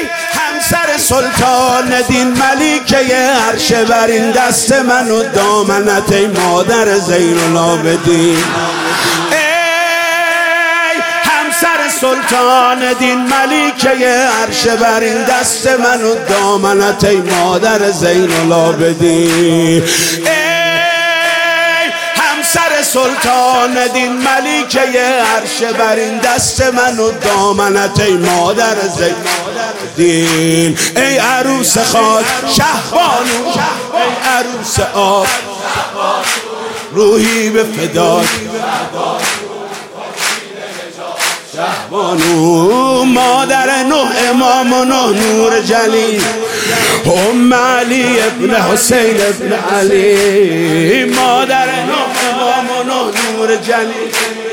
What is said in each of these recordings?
همسر سلطان دین ملیکه عرش برین دست من و دامنت ای مادر زین العابدین. همسر سلطان دین ملیکه عرش برین دست من و دامنت ای مادر زین العابدین. همسر سلطان دین ملیکه عرش برین دست من و دامنت ای مادر زین العابدین. ای عروس خاک شهبانو، ای عروس آب روحی به فدات شهبانو. مادر نه امام و نه نور جلی، ام علی ابن حسین ابن علی. مادر نه امام و نه نور جلی،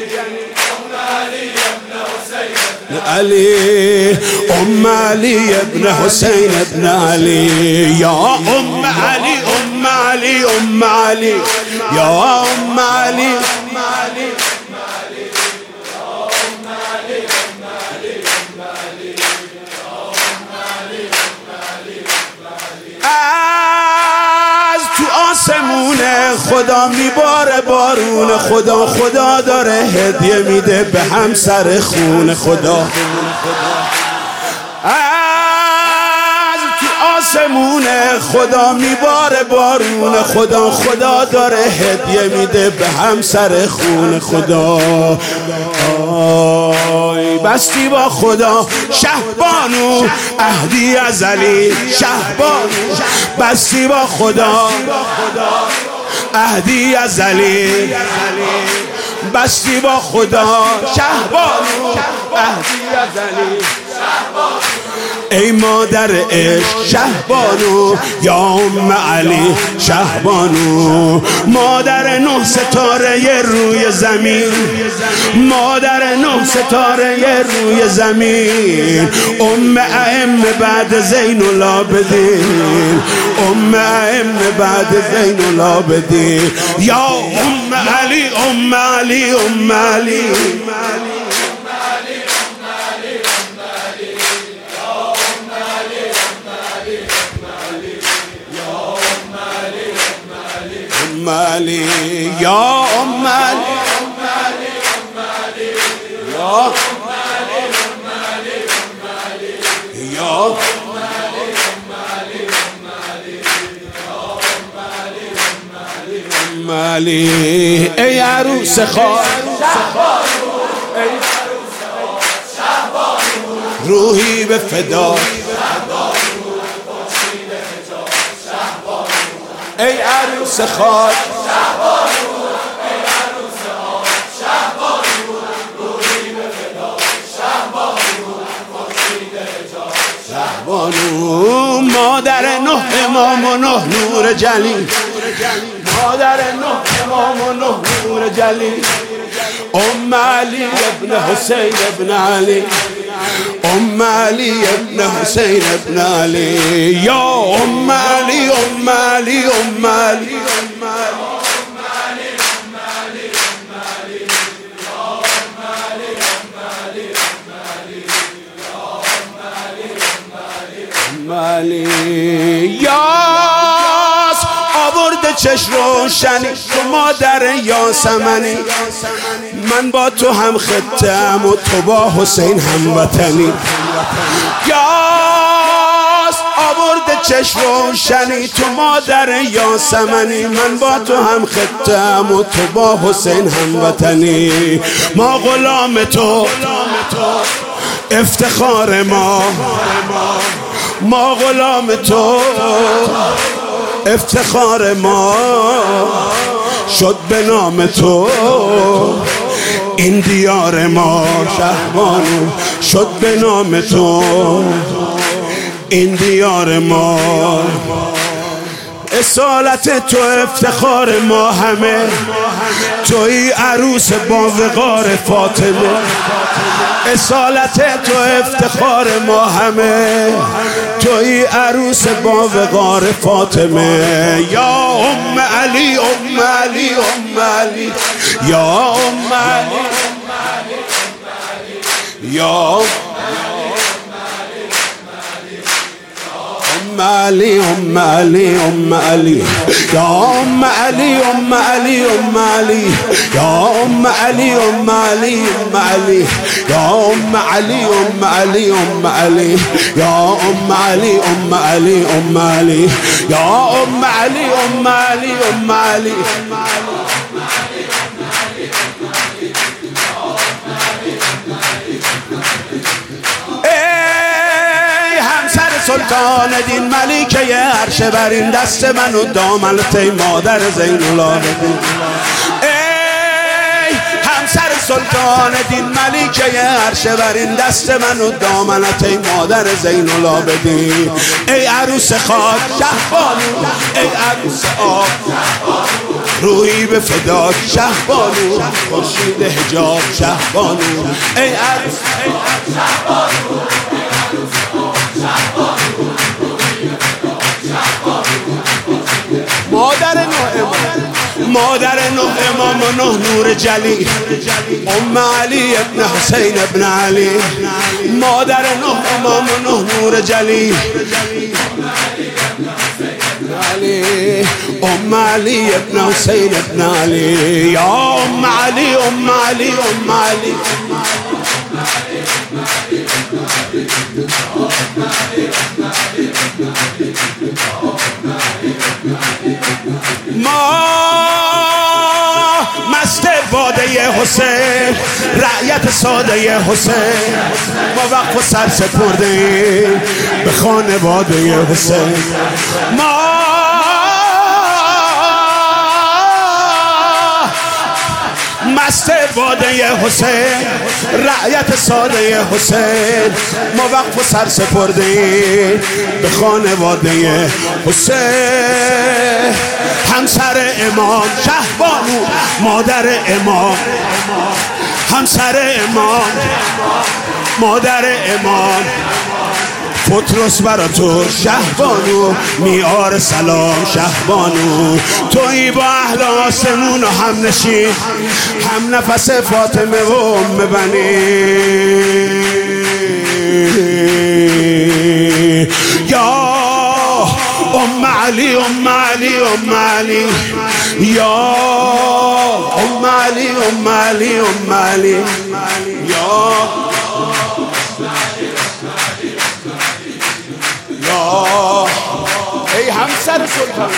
علی ام علی ابن حسین ابن علی. یا ام علی ام علی ام علی، یا ام علی آسمون خدا میباره بارون، خدا خدا داره هدیه میده به همسر خون خدا. از تو آسمون خدا میباره بارون، خدا خدا داره هدیه میده به همسر خون خدا. بستی با خدا شهبانو عهدی ازلی، شهبانو بستی با خدا عهدی ازلی، بستی با خدا شهبانو عهدی ازلی. ای مادر عشق شهبانو، یا ام علی شهبانو. مادر نه ستاره روی زمین، مادر نه ستاره روی زمین. ام ائمه بعد زین العابدین، ام ائمه بعد زین العابدین. یا ام علی ام علی ام علی. علی یا ام علی یا یا ام علی. ای عروس خاک روحی به فدا، ای عروس خاک شهبانو. مادر نه امام و نه نور جلی، مادر نه امام و نه نور جلی. ام علی ابن حسین ابن علی، ام علی ابن حسین ابن علی. یا ام علی ام علی ام علی. یاس آورده چشم روشنی تو مادر یاسمنی. من با تو هم خطه‌ام و تو با حسین هم وطنی. یاس آورده چشم روشنی تو مادر یاسمنی. من با تو هم خطه‌ام و تو با حسین هم وطنی. ما غلام تو افتخار ما، ما غلام تو افتخار ما. شد به نام تو این دیار ما شهبانو، شد به نام تو این دیار ما. اصالت تو افتخار ما همه، توی عروس با وقار فاطمه. اصالت تو افتخار ما همه، توی عروس با وقار فاطمه. یا ام علی ام علی ام علی، یا ام علی یا ام علی ام علی ام علی یا ام علی ام علی ام علی یا ام علی ام علی ام علی یا ام علی ام علی ام علی یا ام علی ام علی ام علی یا ام علی ام علی ام علی سلطان دین ملیکه عرش برین دست من و دامنت ای مادر زین العابدین ای همسر سلطان دین ملیکه عرش برین دست من و دامنت ای مادر زین العابدین ای عروس خاک شهبانو ای عروس آب روی به فداک شهبانو خورشید حجاب شهبانو ای عروس شهبانو مادر نه امام و نه نور جلی ام علی ابن حسین ابن علی مادر نه امام و نه نور جلی ام علی ابن حسین ابن علی یا ام علی ام علی ام علی ما مست باده حسین رعیت ساده حسین ما وقف و سر سپردیم به خانواده حسین ما مست باده حسین رعیت ساده حسین ما وقف و سر سپردیم به خانواده حسین همسر امام شهبانو مادر امام همسر امام مادر امام پتروس برا تو شهبانو میار سلام شهبانو تویی با اهل آسمون و هم نشین هم نفس فاطمه و ام بنی یا ام علی ام علی ام علی یا ام علی ام علی ام علی یا ای همسر سلطان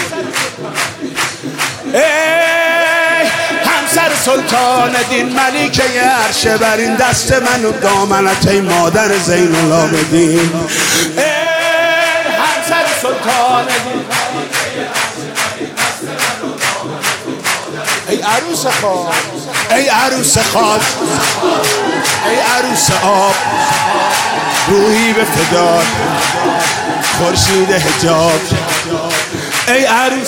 ای همسر سلطان دین ملیکه عرش برین دست من و دامنت ای مادر زین العابدین ای همسر سلطان دین ای عروس خاک ای عروس خاک ای عروس آب روحی به فداک خورشید حجاب ای عروس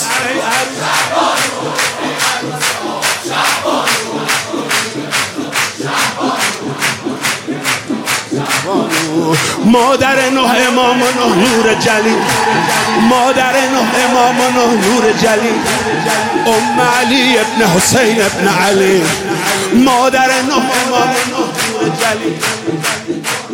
مادر نه امام و نه نور جلی مادر نه امام و نه نور جلی ام علی ابن حسین ابن علی مادر نه امام و نه نور جلی